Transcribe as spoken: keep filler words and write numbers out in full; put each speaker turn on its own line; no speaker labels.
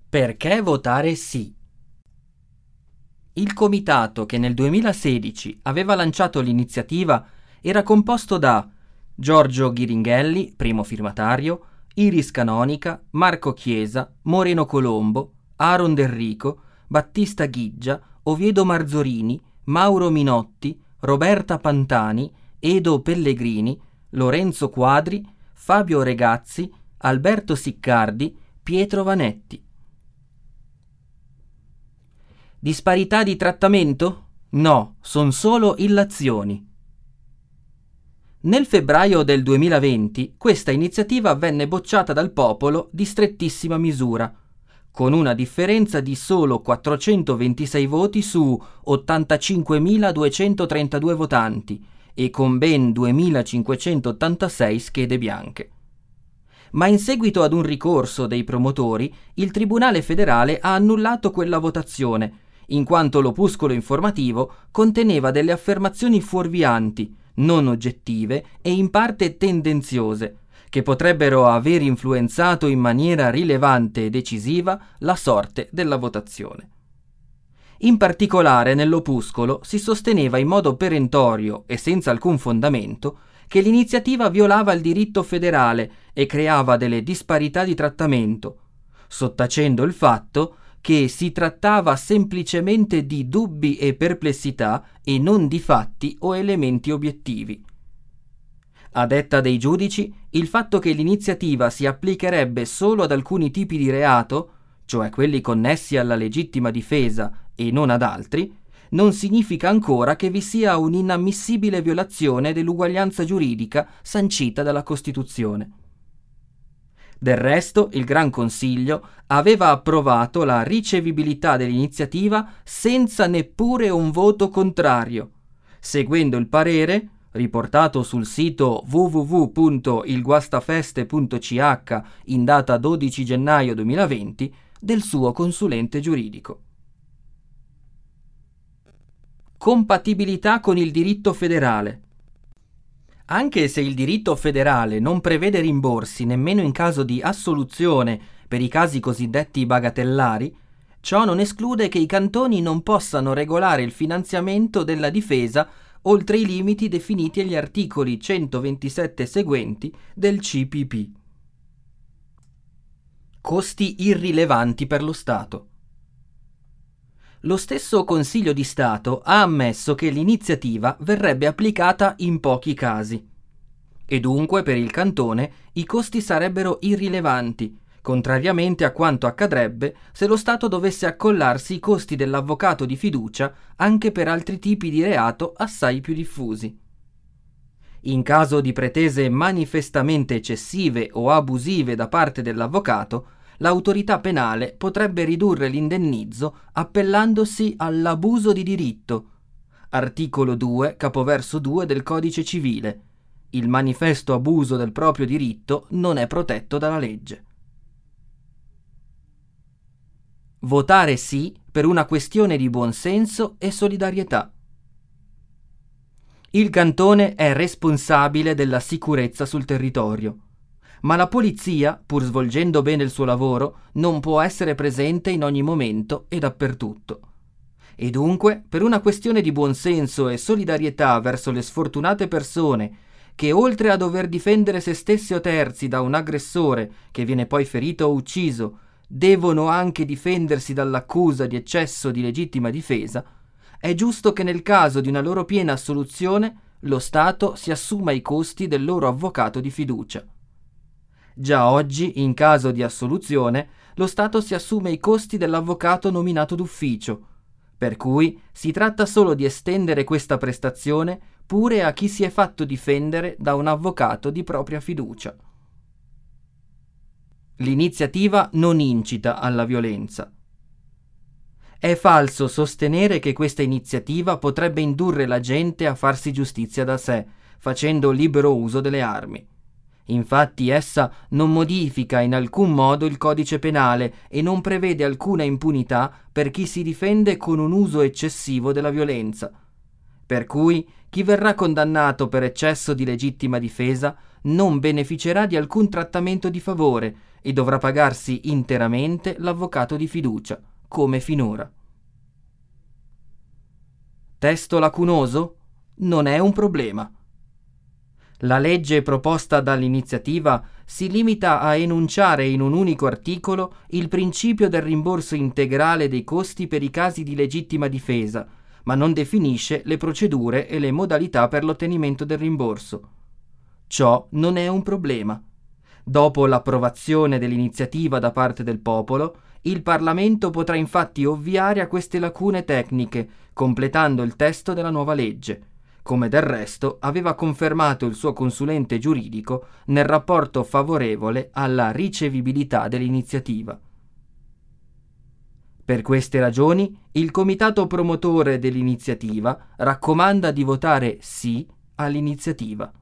Perché votare sì? Il comitato che nel duemilasedici aveva lanciato l'iniziativa era composto da Giorgio Ghiringhelli, primo firmatario, Iris Canonica, Marco Chiesa, Moreno Colombo, Aaron Derrico, Battista Ghiggia, Oviedo Marzorini, Mauro Minotti, Roberta Pantani, Edo Pellegrini, Lorenzo Quadri, Fabio Regazzi, Alberto Siccardi, Pietro Vanetti. Disparità di trattamento? No, son solo illazioni. Nel febbraio del duemilaventi questa iniziativa venne bocciata dal popolo di strettissima misura, con una differenza di solo quattrocentoventisei voti su ottantacinquemiladuecentotrentadue votanti e con ben duemilacinquecentottantasei schede bianche. Ma in seguito ad un ricorso dei promotori, il Tribunale federale ha annullato quella votazione, in quanto l'opuscolo informativo conteneva delle affermazioni fuorvianti, non oggettive e in parte tendenziose, che potrebbero aver influenzato in maniera rilevante e decisiva la sorte della votazione. In particolare nell'opuscolo si sosteneva in modo perentorio e senza alcun fondamento che l'iniziativa violava il diritto federale e creava delle disparità di trattamento, sottacendo il fatto che si trattava semplicemente di dubbi e perplessità e non di fatti o elementi obiettivi. A detta dei giudici, il fatto che l'iniziativa si applicherebbe solo ad alcuni tipi di reato, cioè quelli connessi alla legittima difesa e non ad altri, non significa ancora che vi sia un'inammissibile violazione dell'uguaglianza giuridica sancita dalla Costituzione. Del resto, il Gran Consiglio aveva approvato la ricevibilità dell'iniziativa senza neppure un voto contrario, seguendo il parere, riportato sul sito w w w punto il guastafeste punto c h in data dodici gennaio duemilaventi, del suo consulente giuridico. Compatibilità con il diritto federale. Anche se il diritto federale non prevede rimborsi nemmeno in caso di assoluzione per i casi cosiddetti bagatellari, ciò non esclude che i cantoni non possano regolare il finanziamento della difesa oltre i limiti definiti agli articoli centoventisette seguenti del C P P. Costi irrilevanti per lo Stato. Lo stesso Consiglio di Stato ha ammesso che l'iniziativa verrebbe applicata in pochi casi e dunque per il cantone i costi sarebbero irrilevanti, contrariamente a quanto accadrebbe se lo Stato dovesse accollarsi i costi dell'avvocato di fiducia anche per altri tipi di reato assai più diffusi. In caso di pretese manifestamente eccessive o abusive da parte dell'avvocato, l'autorità penale potrebbe ridurre l'indennizzo appellandosi all'abuso di diritto. Articolo due, capoverso due del Codice Civile. Il manifesto abuso del proprio diritto non è protetto dalla legge. Votare sì per una questione di buonsenso e solidarietà. Il cantone è responsabile della sicurezza sul territorio, ma la polizia, pur svolgendo bene il suo lavoro, non può essere presente in ogni momento e dappertutto. E dunque, per una questione di buonsenso e solidarietà verso le sfortunate persone che, oltre a dover difendere se stessi o terzi da un aggressore che viene poi ferito o ucciso, devono anche difendersi dall'accusa di eccesso di legittima difesa, è giusto che nel caso di una loro piena assoluzione lo Stato si assuma i costi del loro avvocato di fiducia. Già oggi, in caso di assoluzione, lo Stato si assume i costi dell'avvocato nominato d'ufficio, per cui si tratta solo di estendere questa prestazione pure a chi si è fatto difendere da un avvocato di propria fiducia. L'iniziativa non incita alla violenza. È falso sostenere che questa iniziativa potrebbe indurre la gente a farsi giustizia da sé, facendo libero uso delle armi. Infatti essa non modifica in alcun modo il codice penale e non prevede alcuna impunità per chi si difende con un uso eccessivo della violenza. Per cui chi verrà condannato per eccesso di legittima difesa non beneficerà di alcun trattamento di favore e dovrà pagarsi interamente l'avvocato di fiducia, come finora. Testo lacunoso? Non è un problema. La legge proposta dall'iniziativa si limita a enunciare in un unico articolo il principio del rimborso integrale dei costi per i casi di legittima difesa, ma non definisce le procedure e le modalità per l'ottenimento del rimborso. Ciò non è un problema. Dopo l'approvazione dell'iniziativa da parte del popolo, il Parlamento potrà infatti ovviare a queste lacune tecniche, completando il testo della nuova legge, come del resto aveva confermato il suo consulente giuridico nel rapporto favorevole alla ricevibilità dell'iniziativa. Per queste ragioni, il comitato promotore dell'iniziativa raccomanda di votare sì all'iniziativa.